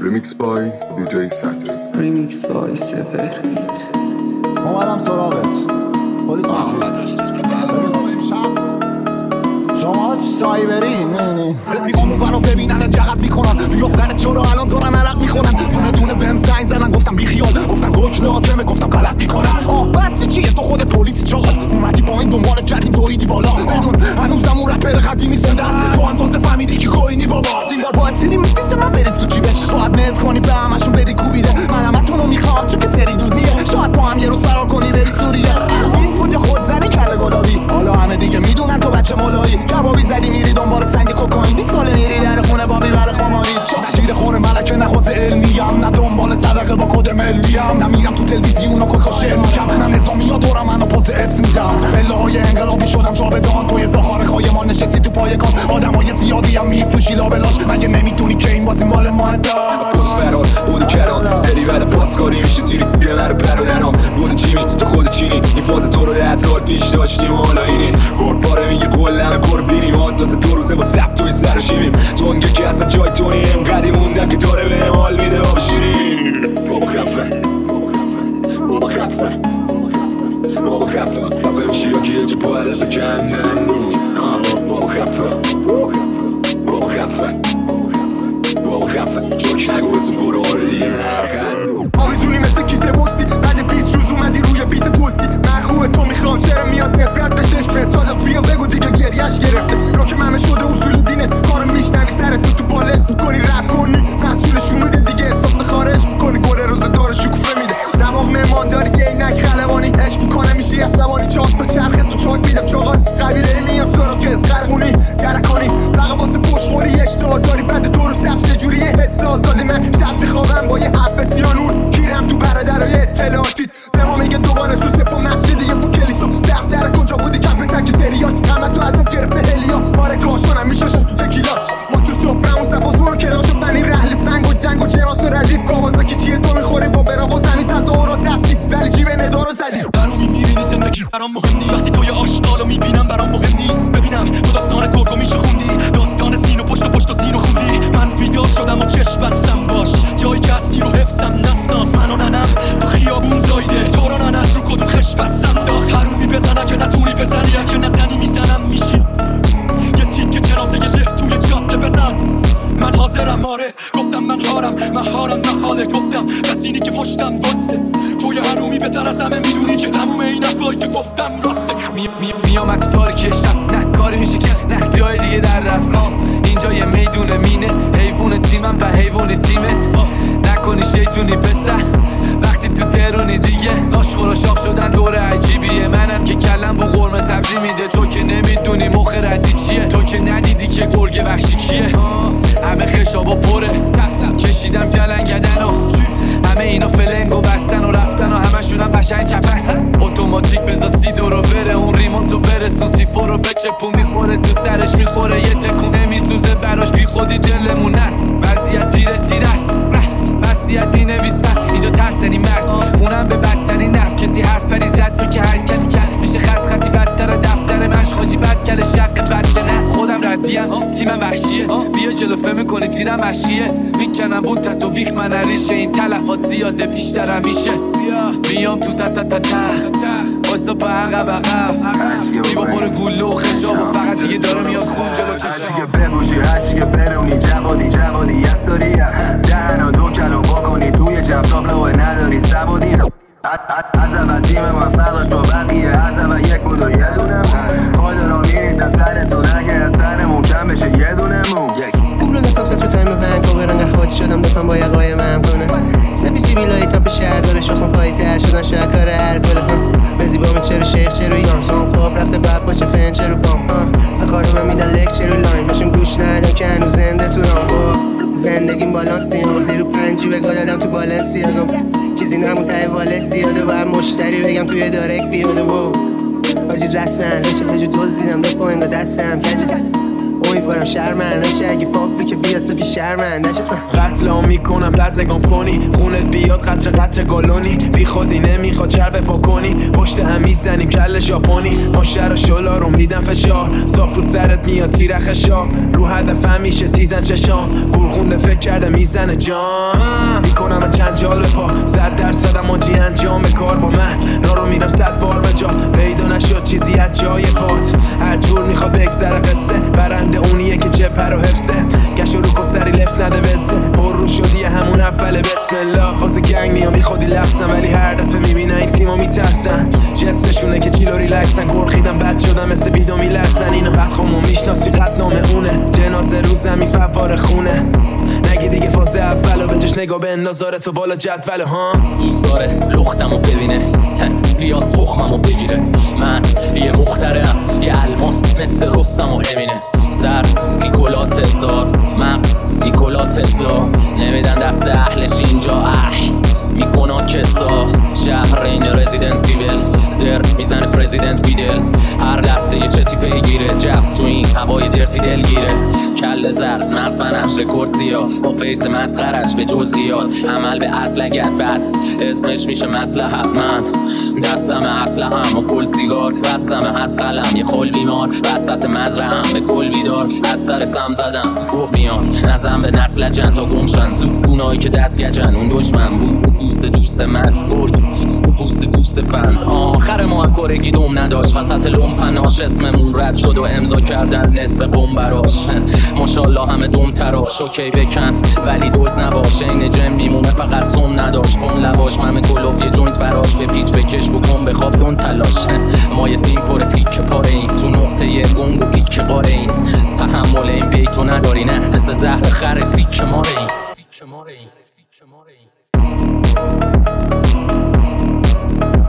Remix by DJ Sanchez. Remix by Sefer. اومدم سراغت پلیس شما سایبری نه رفیقامون برا ببینن جغت میکنن بیا سرت چرا الان دارن عرق میخونن دونه دونه بهم زنگ زدن گفتم بی خیال گفتم حکم لازمه گفتم غلط میکنن بس چیه تو خودت پلیسی چاقال اومدی پایین دنبالت کردیم دوریدی بالا بدون هنوزم اون رپر قدیمی زنده است تو هم تازه فهمیدی که کوینی بابا این بار باید سیری میدیسه من بریز تو جیبش تو ادمت کنی به همشون بدی کوبیده منم اتونو میخوام چون که سری دوزیه شاید با هم یه روز فرار کنی بری سوریه نیست بود خود زنی کله گلابی حالا همه دیگه میدونن تو بچه مولایی کبابی زدی میری دنبال سنگ کوکائین 20 ساله میری در خونه بابی برای خماری نگیر خور ملکه نه حوزه علمیم نه دنبال صدقه با کد ملیم نه میرم تو تلویزیون و کد خوشر میگم نه نظامی ها دورم منو پوز اسم میدم پله های انقلابی شدم جاودان توی زخاره خایمان نشستی تو پایگان آدمای زیادی هم میفروشی لابلاش مگه نمیدونی که این بازی مال ما فرار بود کران سری بعد پاسکاری میشه زیری بیره مرو برادرام بود جیمی تو خود چینی این فاز تو رو 10 سال پیش داشتیم حالا اینی گرباره میگه کلمه پر بینیم آن تازه 2 روزه با سب توی سر شیمیم تونگه که اصلا جای تونی هم قدیم موندم که داره به حال میده آب شیرین بابا خفه بابا خفه بابا خفه میشی یا که یه جا باید از کندن بابا خفه بابا خفه چوک نگو بزن برو آره دیگه نخند آویزونی مثل کیسه بوکسی بعد 20 روز اومدی روی بیت پستی من خوبه تو میخوام چرا میاد نفرت به چشمت صادق بیا بگو دیگه گریش گرفته رو که ممه شده اصول دینت کارو میشنوی سرت تو بالت میکنی رپ کنی مسئول شنوده دیگه احساس خارج میکنی گل روزه داره شکوفه میده دماغ مهمان داری گینک خلبانی عشق میکنه میشی عصبانی چاک تو چرخت تو چاک میدم چاقال قبیله میام سراغت قرقونی گرکانی فقط واسه پشتخوری اشتباه داری بعد 2 روز سبز جوریه حس آزادی من شب خوابم با یه حب سیانور گیرم تو برادرای اطلاعاتید به ما میگه دوباره سوسه پا مسجد یه پو کلیسا دفتر کجا بودی کپ تک تریان همه تو ازم گرفته هلیا آره کارسانم میشاشم تو تکیلات ما تو سفرمون سفاز برو کلاش و فنی رحل سنگ و جنگ و جناس و ردیف کاوازاکی چیه تو میخوری با برا و زمین تظاهرات رفتی ولی جیب ندارو زدی برام میبینی زندگی برام مهم نیست وقتی توی آشغالو میبینم برام مهم نیست ببینم تو داستان گرگو میشه خوندی داستان سین و پشت و سینو خوندی من بیدار شدم و چشم بستم باش جایی که هستی رو حفظم نسناس من و ننم تو خیابون زایده تو رو ننت رو کدوم خش بستم داخت حرومی بزن که نتونی بزنی اگه نزنی میزنم میشی یه تیکه چراسه یه له توی جاده بزن من حاضرم آره گفتم من هارم محاله گفتم کسینی که پشتم باسه توی حرومی بهتر از همه میدونی که تموم این افرایی که گفتم راسته میامد تو تاریک شب نه کاری میشه که نه جای دیگه در رفتم اینجا یه میدون مینه حیوان تیمم و حیوان تیمت نکنی شیطونی پسر وقتی تو ترونی دیگه لاشخورا شاخ شدن دور عجیبیه منم که کلم بو قرمه سبزی میده تو که نمیدونی مخ ردی چیه تو که ندیدی که گرگ وحشی کیه همه خشابا پره کشیدم گلنگدن و همه اینا فلنگو بستن و رفتن و همشونم قشنگ کپن اتوماتیک بزا 30 رو بره اون ریمونتو برسون سیفو رو بچپو میخوره تو سرش میخوره یه تکونه میسوزه براش بی خودی دلمونن وضعیت تیر است وضعیت مینویسن اینجا ترسنی مرد اونم به بدترین نفت کسی حرفری زد تو که حرکت کرد میشه خطی بدتر دفتر مشخاجی بدکل شقت بچه نه خودم ردیم من وحشیه بیا جلو فهم کنی پیرم مشیه میکنم بون تتو بیخ من ریشه این تلفات زیاده بیشترم میشه بیام تو بایستا پا عقب جیبا پر گلو و خشاب و فقط دیگه داره میاد خون جلو چشام هرچی که ببوشی هرچی که برونی جوادی یستاری دهنا 2 کلم واکنی توی جمع تابلو نداری سوادی از اول تیم من فرقش با بقیه از اول یک بود و یه دونه پای دارم میریزن سرتون اگه سرمون کم بشه یه دونه مون پول دستم ست تو تایم ونکوور نخواهد شدم دفعه با یقای من کنه سپیسی بیلایی تا به شهر داره شخصم پایی تر شدن شاید کار حل کنه بزیبا من چرا شیخ چرا یانسان خواب رفته بعد باشه فن چرا پام سخار من میدن لکچر و لاین باشم گوش ندم که هنوز زنده تو رام زندگیم بالانسی وقتی رو پنجی بگاه دادم تو بالانسی چیزی نمون تای والت زیاده باید مشتری بگم توی دارک بیاده و آجی رسن لشه خجو دوز دیدم دو انگا دستم کجه دوبارم شرمندشه اگه فاکری که بیاسه پیش شرمندشه قتل میکنم بد نگام کنی خونت بیاد قطره گالونی بی خودی نمیخواد چرب پا کنی پشت هم میزنیم کل ژاپنی ما شر و شلا رو میدن فشار صاف رو سرت میاد تیر خشا رو هدف همیشه تیزن چشام گول خونده فکر کرده میزنه جان میکنم چند جال پا 100% ماجی انجام کار با من را رو میرم 100 بار به جا پیدا نشد چیزی از جای پات هر جور میخواد بگذره قصه برنده اونیه که جبه رو حفظه گشت رو کسری لفت نده بسه پر رو شدی همون اوله بسم الله فاز گنگ میام بی خودی لفظم ولی هر دفعه میبینن این تیما میترسن جستشونه که چیلو ریلکسن گرخیدم بد شدم مثل بیدو میلرزن اینو وقت خامو میشناسی قدنامه اونه جنازه رو زمین فوار خونه نگی دیگه فاز اولو به جش نگاه به اندازاره تو بالا جدول ها دوست داره لختمو ببینه بیاد تخممو بگیره من یه مخترعم یه الماس مثل رستم و امینه سر نیکولا تسلا مغز نیکولا تسلا نمیدن دست اهلش اینجا میکنن کسا شهر این رزیدنت ایول زر میزنه پرزیدنت بیدل هر لحظه یه چتی پیگیره جف تو این هوای درتی دلگیره کل زرد مغز بنفش رکورد سیاه با فیس مسخرش به جزئیات عمل به اصل گرد بعد اسمش میشه مصلحت من دستم اسلحه‌ام و کل سیگار بستم از قلم یه خل بیمار وسط مزرعه‌ام به کل بیدار از سر سم زدم گفت میاد نزم به نسل جن تا گمشن زود اونایی که دست گجن اون دشمن بود پوست دوست من برد پوست فند آخر ما کرگی دوم نداشت وسط لومپناش اسممون رد شد و امضا کردن نصف قم براش ماشالله همه دوم تراش اوکی بکن ولی دوز نباش این جم میمونه فقط سم نداشت پون لواش ممه گلوف یه جوینت براش به پیچ بکش بکن بخواب دون تلاش ما یه تیم پر تیک پاره این تو نقطه یه گنگ و پیک قاره این تحمل این بیتو نداری نه مثل زهر خر سیک ماره این